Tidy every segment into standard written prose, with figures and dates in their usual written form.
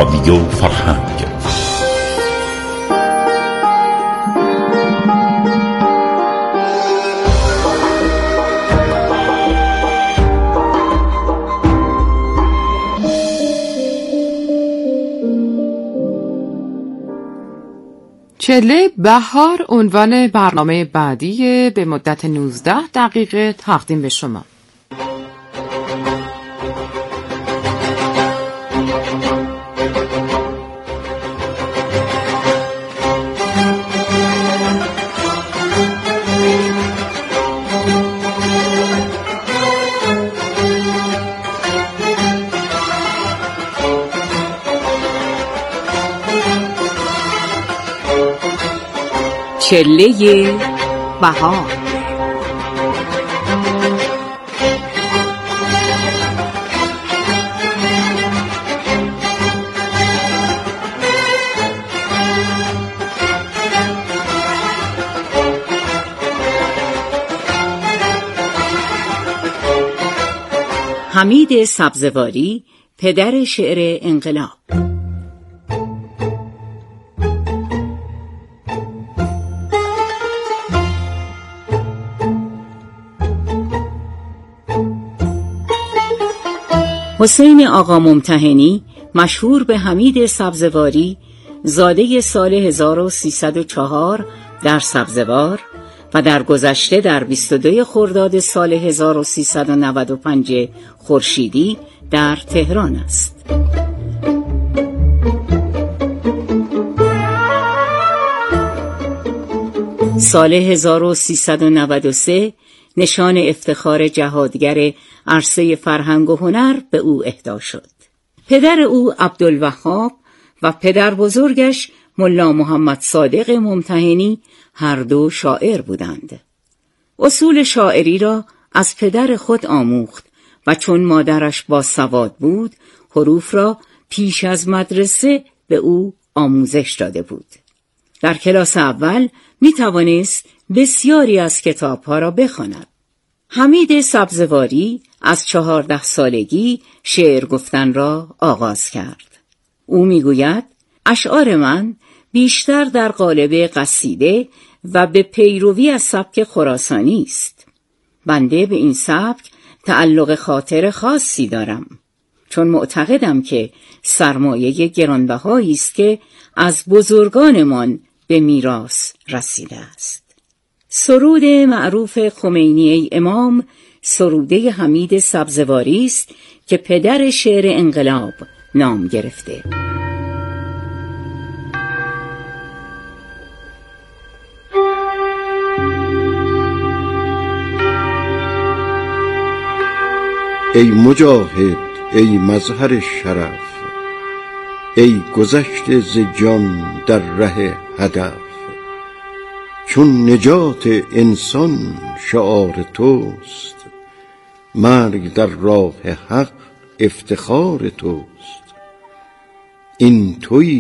رادیو فرهنگ. چله بهار عنوان برنامه بعدی به مدت 19 دقیقه تقدیم به شما. چله بهار. حمید سبزواری، پدر شعر انقلاب. حسین آقا ممتحنی، مشهور به حمید سبزواری، زاده سال 1304 در سبزوار و در گذشته در 22 خرداد سال 1395 خورشیدی در تهران است. سال 1393 نشان افتخار جهادگر عرصه فرهنگ و هنر به او اهدا شد. پدر او عبدالوهاب و پدر بزرگش ملا محمد صادق ممتحنی هر دو شاعر بودند. اصول شاعری را از پدر خود آموخت و چون مادرش باسواد بود، حروف را پیش از مدرسه به او آموزش داده بود. در کلاس اول می توانست بسیاری از کتابها را بخواند. حمید سبزواری از 14 سالگی شعر گفتن را آغاز کرد. او میگوید اشعار من بیشتر در قالب قصیده و به پیروی از سبک خراسانی است. بنده به این سبک تعلق خاطر خاصی دارم، چون معتقدم که سرمایه گرانبهایی است که از بزرگانمان به میراث رسیده است. سرود معروف خمینی امام سروده حمید سبزواری است که پدر شعر انقلاب نام گرفته. ای مجاهد، ای مظهر شرف، ای گذشته ز جان در ره هدف، چون نجات انسان شعار توست، مرگ در راه حق افتخار توست. این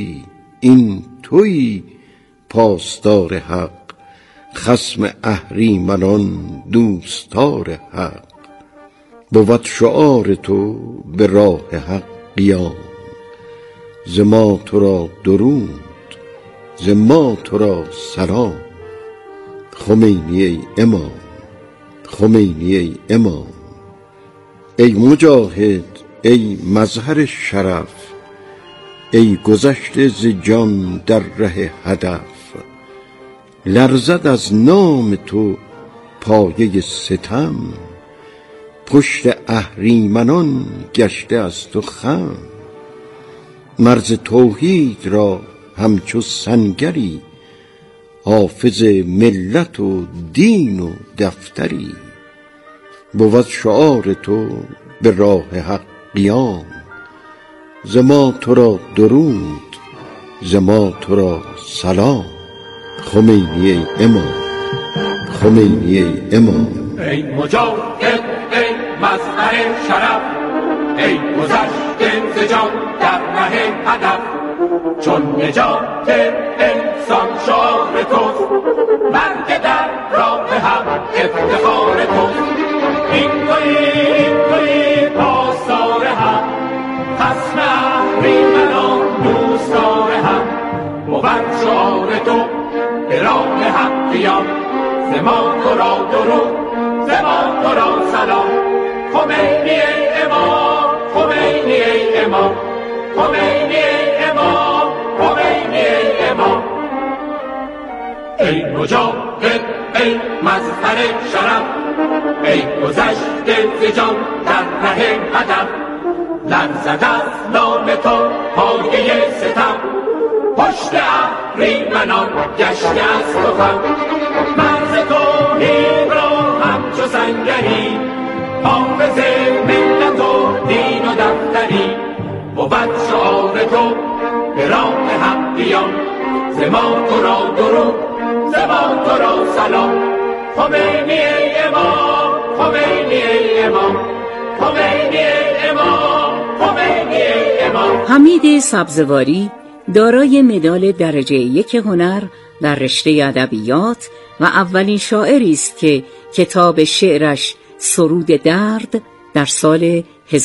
تویی پاسدار حق، خصم اهریمنان دوستدار حق. بود شعار تو به راه حق قیام، ز ما تو را درود، ز ما تو را سلام. خمینی ای امام، خمینی ای امام. ای مجاهد، ای مظهر شرف، ای گذشته ز جان در ره هدف. لرزد از نام تو پایه ستم، پشت اهریمنان گشته از تو خم. مرز توحید را همچو سنگری، حافظ ملت و دین و دفتری. بود شعار تو به راه حق قیام، ز ما تو را درود، ز ما تو را سلام. خمینی ای امام، خمینی ای امام. ای مجاهد، ای مظهر شرف، ای گذشته ز جان در ره هدف، چون نجات انسان شعار توست، مرگ در راه حق افتخار توست. این تویی پاسدار حق، خصم اهریمنان تو به راه حق قیام. ز ما تو را درود، ز ما تو را سلام. خمینی ای امام، خمینی ای امام، خمینی ای امام، خمینی ای امام. ای مجاهد، ای مظهر شرف، ای گذشته ز جان در ره هدف. لرزد از نام تو پایه ستم، پشت اهریمنان گشته از تو خم. مرز توحید را همچو سنگری، حافظ ملت و دین و دفتری. بود شعار تو به راه حق قیام. ز ما تو را درود، ز ما تو را سلام. خمینی ای امام، خمینی ای امام، خمینی ای امام، خمینی ای امام. حمید سبزواری دارای مدال درجه 1 هنر در رشته ادبیات و اولین شاعری است که کتاب شعرش سرود درد در سال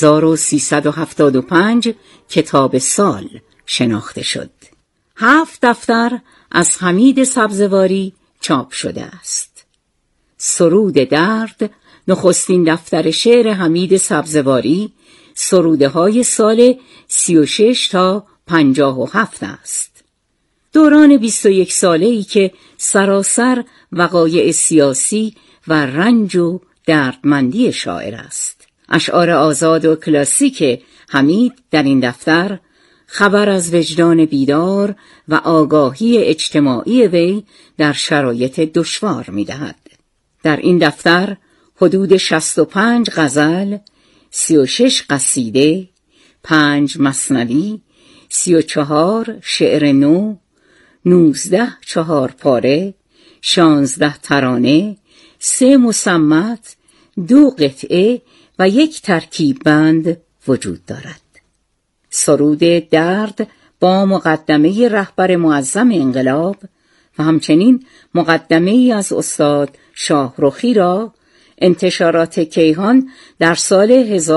1375 کتاب سال شناخته شد. 7 دفتر از حمید سبزواری چاپ شده است. سرود درد نخستین دفتر شعر حمید سبزواری، سروده های سال 36 تا 57 است. دوران 21 ساله‌ای که سراسر وقایع سیاسی و رنج و دردمندی شاعر است. اشعار آزاد و کلاسیک حمید در این دفتر خبر از وجدان بیدار و آگاهی اجتماعی وی در شرایط دشوار می‌دهد. در این دفتر حدود 65 غزل، 36 قصیده، 5 مثنوی، 34 شعر نو، 19 چهارپاره، 16 ترانه، 3 مصمت، 2 قطعه و 1 ترکیب بند وجود دارد. سرود درد با مقدمه رهبر معظم انقلاب و همچنین مقدمه ای از استاد شاهرخی را انتشارات کیهان در سال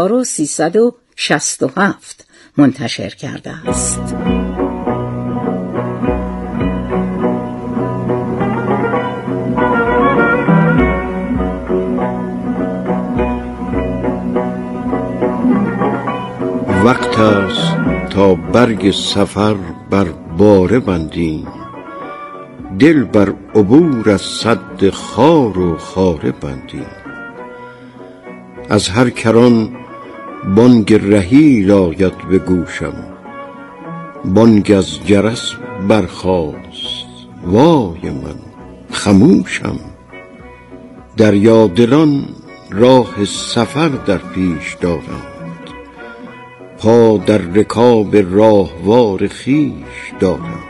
1367 منتشر کرده است. وقت است تا برگ سفر بر باره بندیم، دل بر عبور از سد خار و خاره بندیم. از هر کران بانگ رحیل آید به گوشم، بانگ از جرس برخاست وای من خموشم. دریا دلان راه سفر در پیش دارند، پا در رکاب راهوار خویش دارند.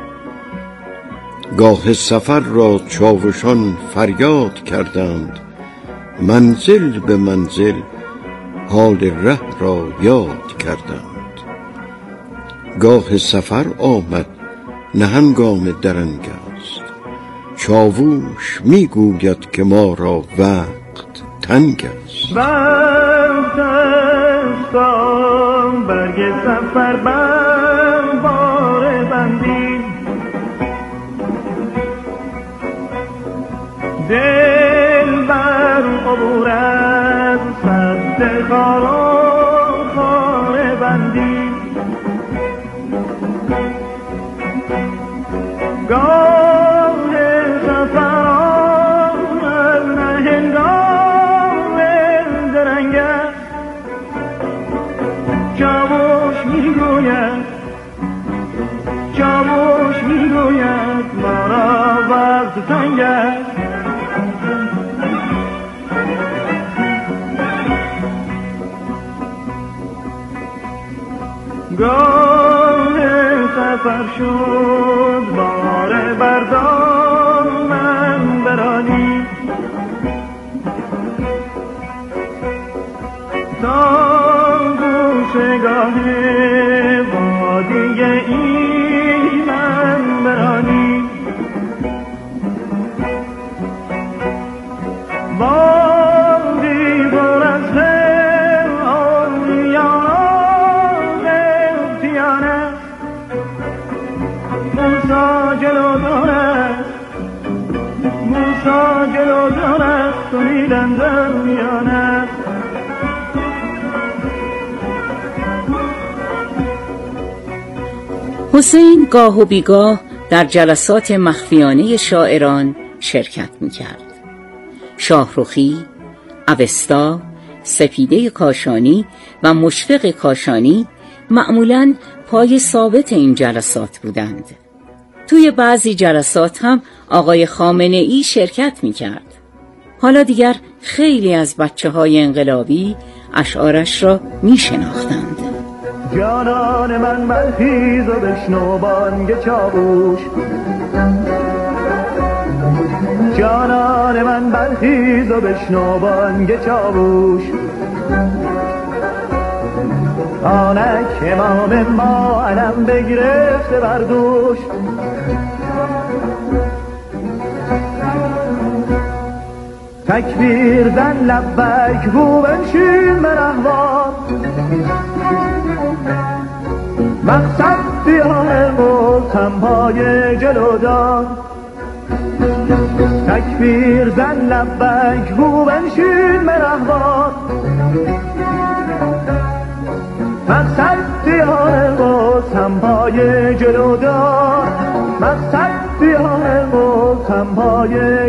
گاه سفر را چاوشان فریاد کردند، منزل به منزل حال ره را یاد کردند. گاه سفر آمد نه هنگام درنگ است، چاووش میگوید که ما را وقت تنگ است. وقت است تا برگ سفر بر باره بندیم، دل بر عبور از سد خار و خاره بندیم. گاه سفر آمد نه هنگام درنگ است، چاوش میگوید ما را وقت تنگ است. گاه سفر شد بار بردار من برانی، تا گوشگاه وادی ایمن برانی. وادی پر از جلو دارد حسین گاه و بیگاه در جلسات مخفیانه شاعران شرکت می‌کرد. شاهرخی، اوستا، سپیده کاشانی و مشفق کاشانی معمولاً پای ثابت این جلسات بودند. توی بعضی جلسات هم آقای خامنه‌ای شرکت می‌کرد. حالا دیگر خیلی از بچه‌های انقلابی اشعارش را می‌شناختند. جانان من برخیز و بشنو بانگ چاووش، جانان من برخیز و بشنو بانگ چاووش، آنک امام ما علم بگرفته بر دوش، تکبیر زن لبیک گو بنشین به رهوان، مقصد دیار ملتم پای جلودان، تکبیر زن لبیک گو بنشین به رهوان، مقصد دیار ملتم پای جلودان، مقصد دیار ملتم پای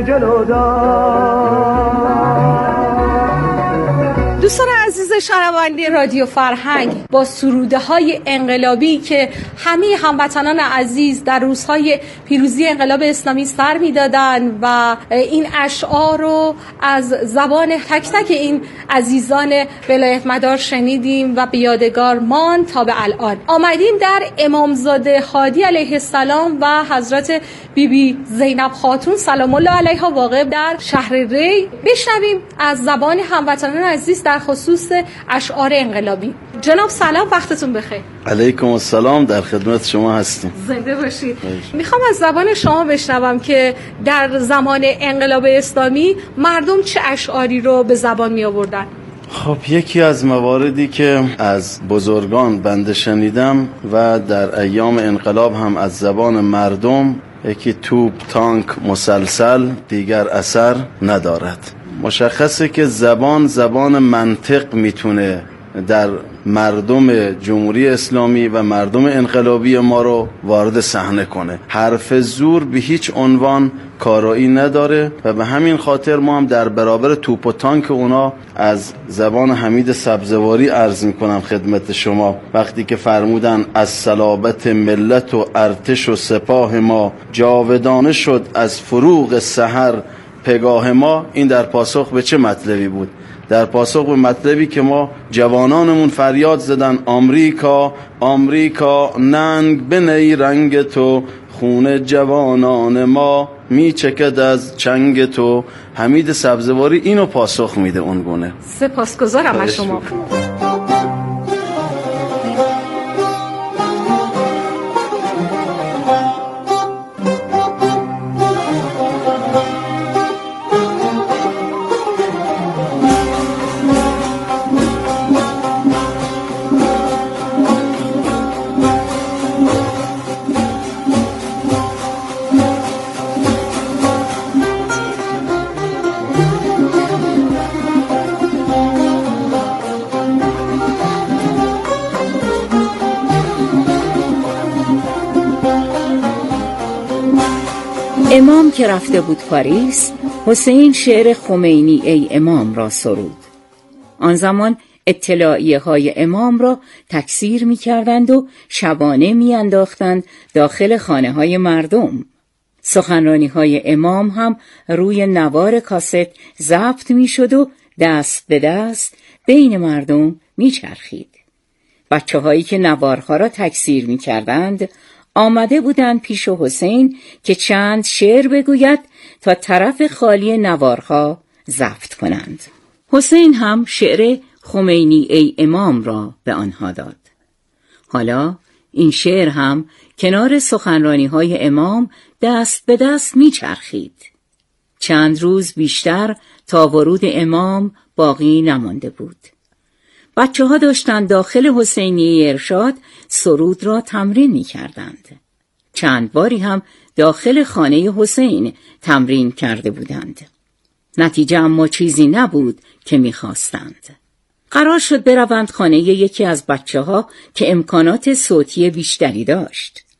جلودان. دوستان عزیز شنونده رادیو فرهنگ، با سروده های انقلابی که همه هموطنان عزیز در روزهای پیروزی انقلاب اسلامی سر می‌دادند و این اشعار رو از زبان تک تک این عزیزان ولایت مدار شنیدیم و به یادگار ماند تا به الان. آمدیم در امامزاده هادی علیه السلام و حضرت بیبی زینب خاتون سلام الله علیها واقع در شهر ری بشنویم از زبان هموطنان عزیز در خصوص اشعار انقلابی. جناب سلام، وقتتون بخیر. علیکم السلام، در خدمت شما هستیم. زنده باشید. میخوام از زبان شما بشنوم که در زمان انقلاب اسلامی مردم چه اشعاری رو به زبان می آوردن؟ خب یکی از مواردی که از بزرگان بنده شنیدم و در ایام انقلاب هم از زبان مردم، یکی توپ، تانک، مسلسل دیگر اثر ندارد. مشخصه که زبان منطق میتونه در مردم جمهوری اسلامی و مردم انقلابی ما رو وارد صحنه کنه. حرف زور به هیچ عنوان کارایی نداره و به همین خاطر ما هم در برابر توپ و تانک اونا از زبان حمید سبزواری عرض میکنم خدمت شما، وقتی که فرمودن از صلابت ملت و ارتش و سپاه ما جاودانه شد از فروغ سحر پگاه ما، این در پاسخ به چه مطلبی بود؟ در پاسخ به مطلبی که ما جوانانمون فریاد زدن آمریکا آمریکا ننگ بنی رنگ تو، خون جوانان ما میچکد از چنگ تو. حمید سبزواری اینو پاسخ میده اونگونه. سپاسگزارم از شما. امام که رفته بود پاریس، حسین شعر خمینی ای امام را سرود. آن زمان اطلاعیه های امام را تکثیر می کردند و شبانه می انداختند داخل خانه های مردم. سخنرانی های امام هم روی نوار کاست ضبط می شد و دست به دست بین مردم می چرخید. بچه هایی که نوارها را تکثیر می کردند آمده بودند پیش حسین که چند شعر بگوید تا طرف خالی نوارها ضبط کنند. حسین هم شعر خمینی ای امام را به آنها داد. حالا این شعر هم کنار سخنرانی های امام دست به دست می چرخید. چند روز بیشتر تا ورود امام باقی نمانده بود. بچه ها داشتند داخل حسینیه ارشاد سرود را تمرین می کردند. چند باری هم داخل خانه حسین تمرین کرده بودند. نتیجه اما چیزی نبود که می خواستند. قرار شد بروند خانه یکی از بچه ها که امکانات صوتی بیشتری داشت.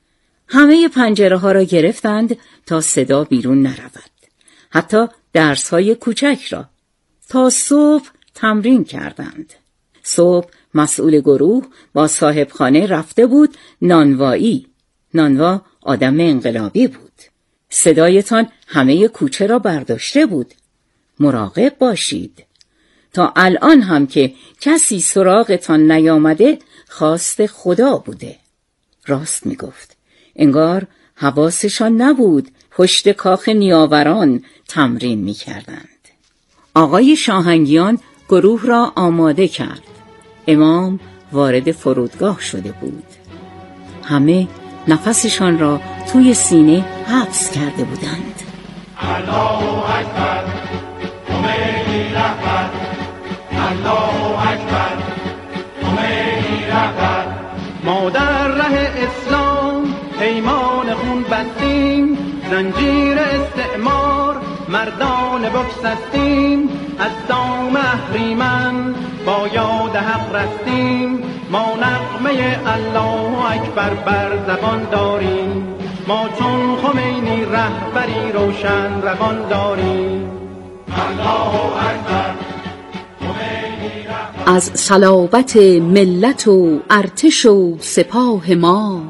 همه پنجره ها را گرفتند تا صدا بیرون نرود. حتی درس های کوچک را. تا صبح تمرین کردند. صبح مسئول گروه با صاحب خانه رفته بود نانوایی. نانوا آدم انقلابی بود. صدایتان همه کوچه را برداشته بود. مراقب باشید. تا الان هم که کسی سراغتان نیامده خواست خدا بوده. راست میگفت. انگار حواسشان نبود پشت کاخ نیاوران تمرین میکردند. آقای شاهنگیان گروه را آماده کرد. امام وارد فرودگاه شده بود. همه نفسشان را توی سینه حبس کرده بودند. الله اکبر خمینی رهبر، الله اکبر خمینی رهبر. ما در ره اسلام پیمان خون بستیم، زنجیر استعمار مردان بگسستیم، از دام اهریمن با یاد حق رستیم. ما نغمه الله اکبر بر زبان داریم، ما چون خمینی رهبری روشن روان داریم. الله اکبر خمینی رهبر. از صلابت ملت و ارتش و سپاه ما،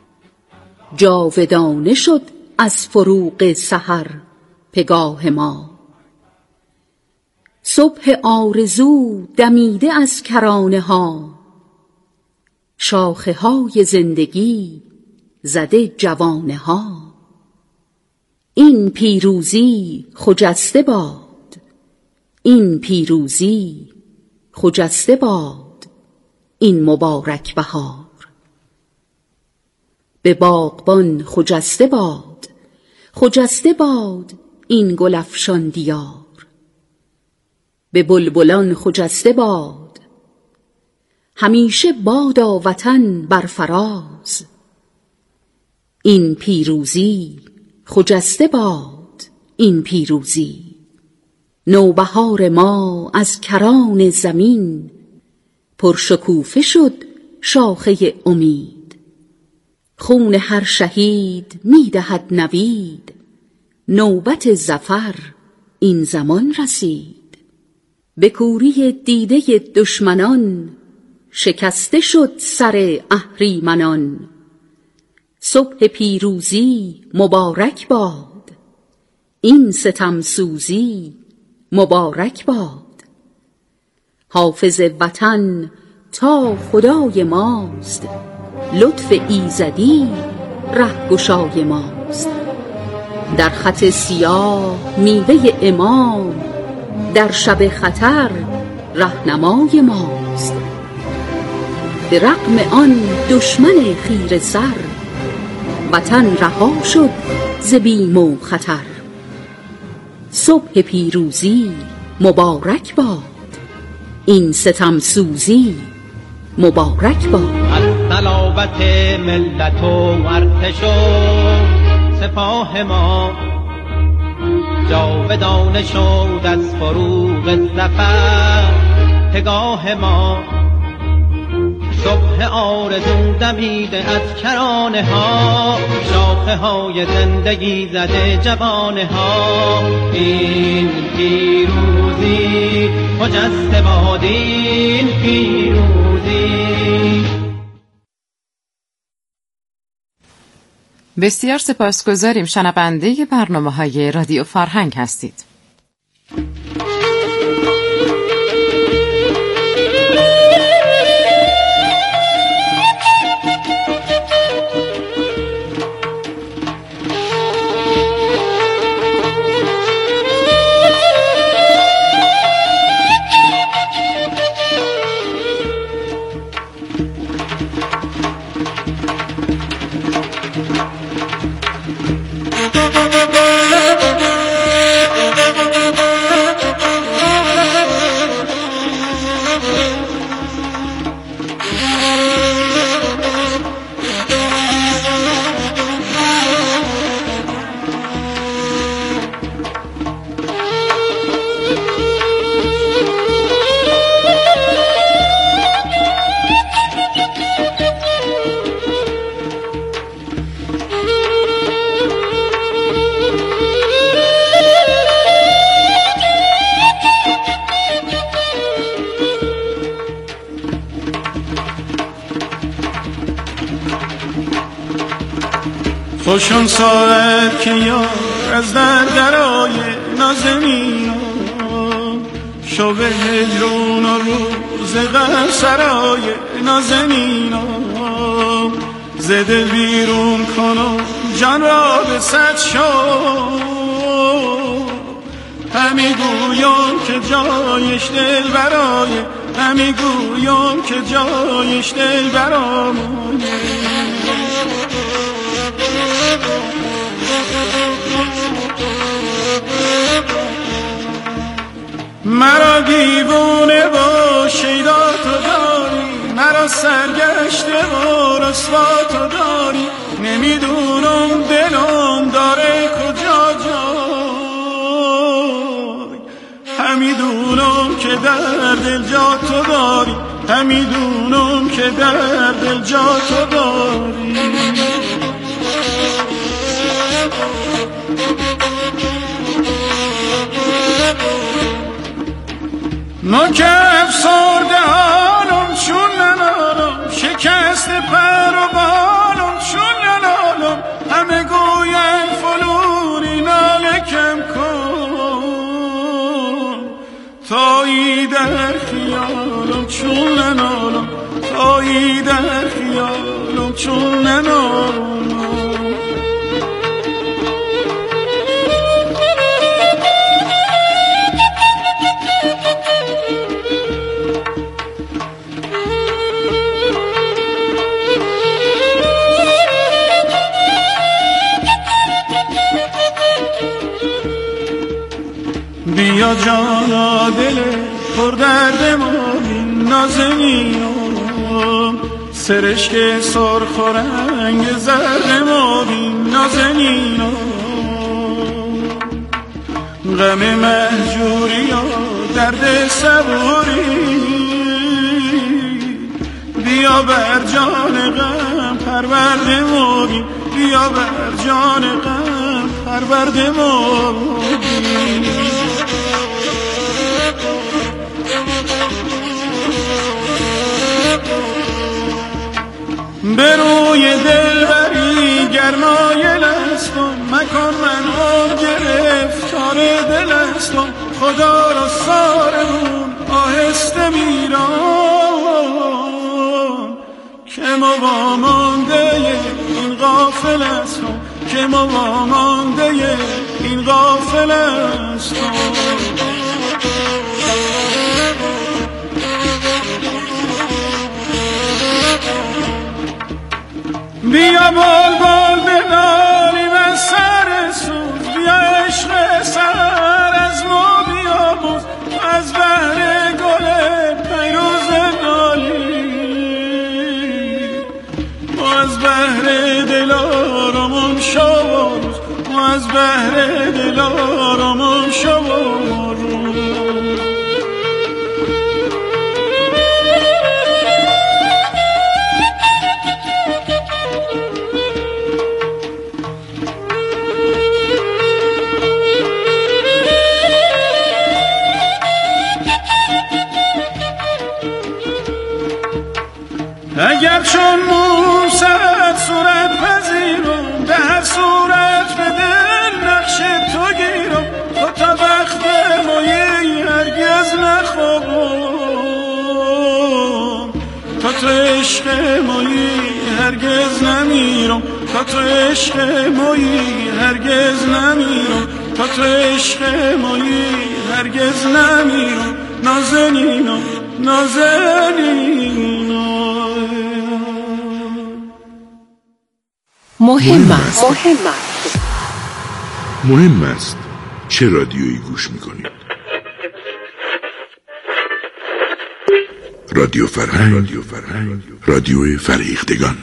جاودانه شد از فروغ سحر پگاه ما. صبح آرزو دمیده از کرانه ها، شاخه های زندگی زده جوانه ها. این پیروزی خجسته باد، این پیروزی خجسته باد، این مبارک بهار. به باغبان خجسته باد، خجسته باد این گل افشان دیار. به بلبلان خجسته باد، همیشه بادا وطن بر فراز. این پیروزی خجسته باد، این پیروزی. نوبهار ما از کران زمین، پرشکوفه شد شاخه امید. خون هر شهید می دهد نوید، نوبت ظفر این زمان رسید. به کوری دیده دشمنان، شکسته شد سر اهریمنان. صبح پیروزی مبارک باد، این ستم سوزی مبارک باد. حافظ وطن تا خدای ماست، لطف ایزدی رهگشای ماست. در خط سیاه میوه امام، در شب خطر رهنمای ماست. به رغم آن دشمن خیره سر، وطن رها شد ز بیم و خطر. صبح پیروزی مبارک باد، این ستم سوزی مبارک باد. از صلابت ملت و ارتش و سپاه ما، جاودانه شد از فروغ ظفر پگاه ما. صبح آرزو دمیده از کرانه ها، شاخه های زندگی زده جوانه ها. این پیروزی خجسته باد، این پیروزی. بسیار سپاسگزاریم. شنونده برنامه‌های رادیو فرهنگ هستید. خوشون ساعت که یار از درای نازنین شب هجرون و روز غم سرای نازنین زده بیرون کن و جان را به صد شو همی گویم که جایش دل برای همی گویم که جایش دل برای مرا دیوونه و شیدا تو داری مرا سرگشته و رسوا تو داری نمیدونم دلم داره کجا جای همیدونم که در دل جا تو داری همیدونم که در دل جا تو داری من که افسرده حالم چون ننالم شکست پر و بالم چون ننالم همه گوین فلونی نالکم کن تایی در خیالم چون ننالم تایی در خیالم چون ننالم بیا جانا دل پر درد ما نازنینم سرشک سرخ و رنگ زرد ما نازنینم غم مهجوری و درد صبوری بیا بر جان غم پرورد ما بیا بر جان غم پرورد ما به روی دلبری گرمایل هستم مکن من هم گرفتار دل هستم خدا را سارمون آهسته میرم که ما وامانده این غافل هستم که ما وامانده این غافل هستم بیا بال بال بنالی و سر سوز بیا عشق سر از ما بیاموز از بحر گل پیروز نالی و از بحر دلارمون شوز و از بحر دلارمون شوز اگر چون موسی صورت پذیرم به هر صورت به دل نقش تو گیرم تو تا وقت مایی هرگز نخوابم تا تو عشق مایی هرگز نمیرم تا تو عشق مایی هرگز نمیرم تا تو عشق مایی هرگز نمیرم نازنینم نازنینم مهم است چه رادیویی گوش میکنید. رادیو فرهنگ، رادیو فرهیختگان.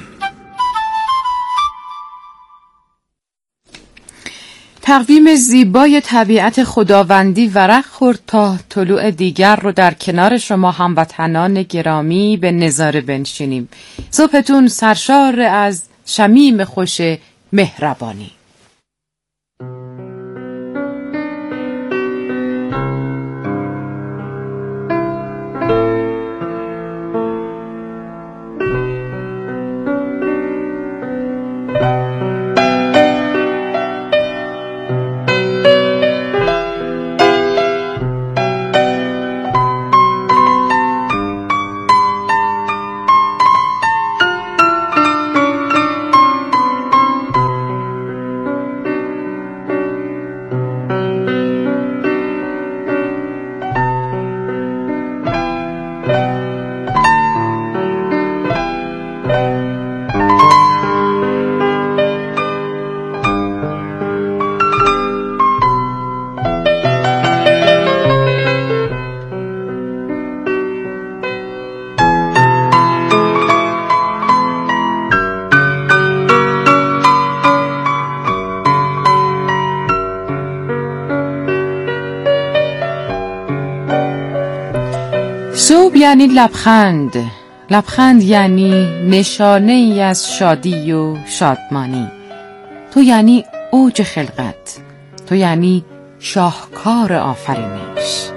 تقویم زیبای طبیعت خداوندی ورق خورد تا طلوع دیگر رو در کنار شما هموطنان گرامی به نظاره بنشینیم. صبحتون سرشار از شمیم خوش مهربانی. یعنی لبخند. لبخند یعنی نشانه ای از شادی و شادمانی. تو یعنی اوج خلقت. تو یعنی شاهکار آفرینش.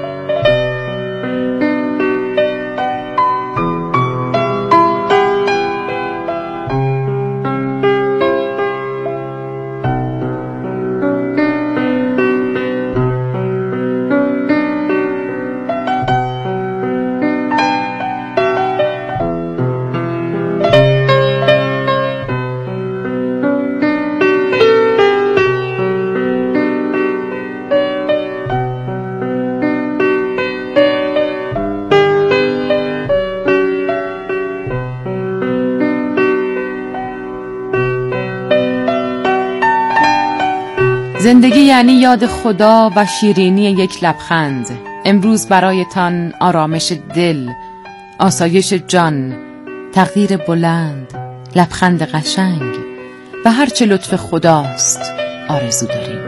زندگی یعنی یاد خدا و شیرینی یک لبخند. امروز برایتان آرامش دل، آسایش جان، تقدیر بلند، لبخند قشنگ و هرچه لطف خداست آرزو داریم.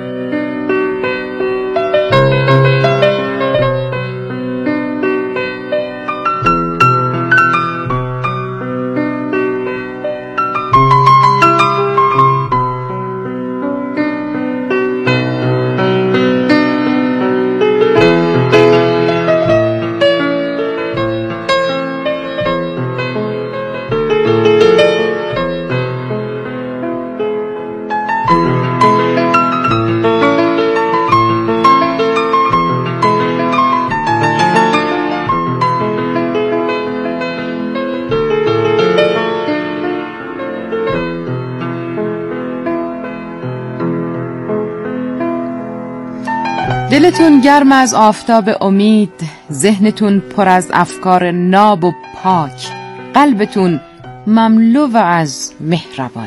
دلتون گرم از آفتاب امید، ذهنتون پر از افکار ناب و پاک، قلبتون مملو از مهربانی.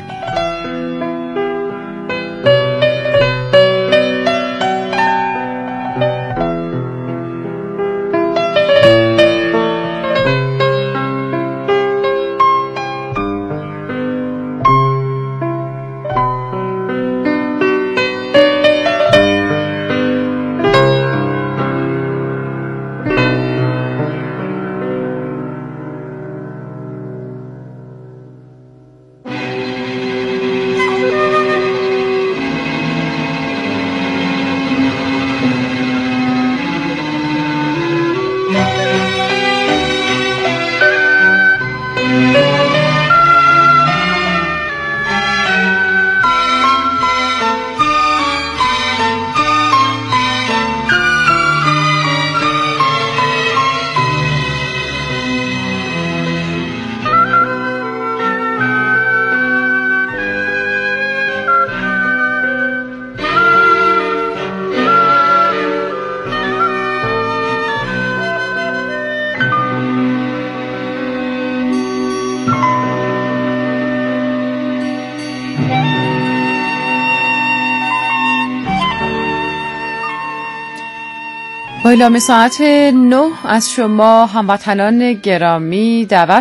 با اعلام ساعت 9 از شما هموطنان گرامی دعوت